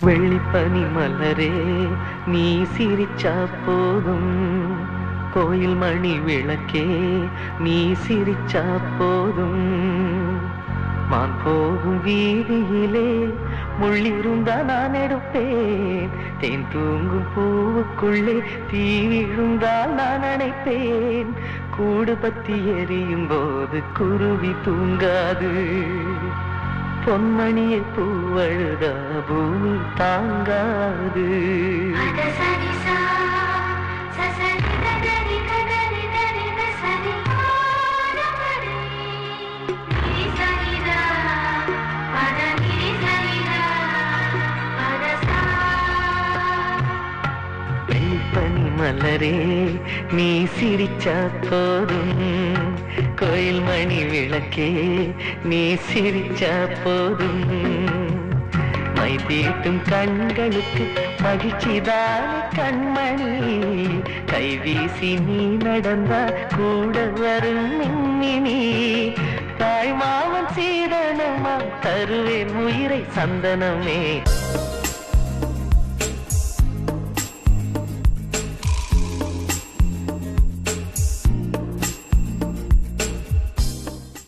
வெள்ளிப்பனி மலரே நீ சிரிச்சா போதும், கோயில் மணி விளக்கே நீ சிரிச்சா போதும். மான் போகும் வீதியிலே முள்ளிருந்தா நான் எடுப்பேன், தேன் தூங்கும் பூவுக்குள்ளே தீ விழுந்தால் நான் அணைப்பேன். கூடு பத்தி எரியும் போது குருவி தூங்காது, பொன்மணியை பூவழுதா பூமி தாங்காது. வெள்ளிப்பனி மலரே நீ சிரிச்சா போதும், கோயில் மணி விளக்கே நீ சிரிச்சா போதும். மை தீட்டும் கண்களுக்கு மகிழ்ச்சிதான் கண்மணி, கைவீசி நீ நடந்தா கூட வரும் மின்மினி. தாய் மாமன் சீதனமா தருவேன் உயிரை சந்தனமே.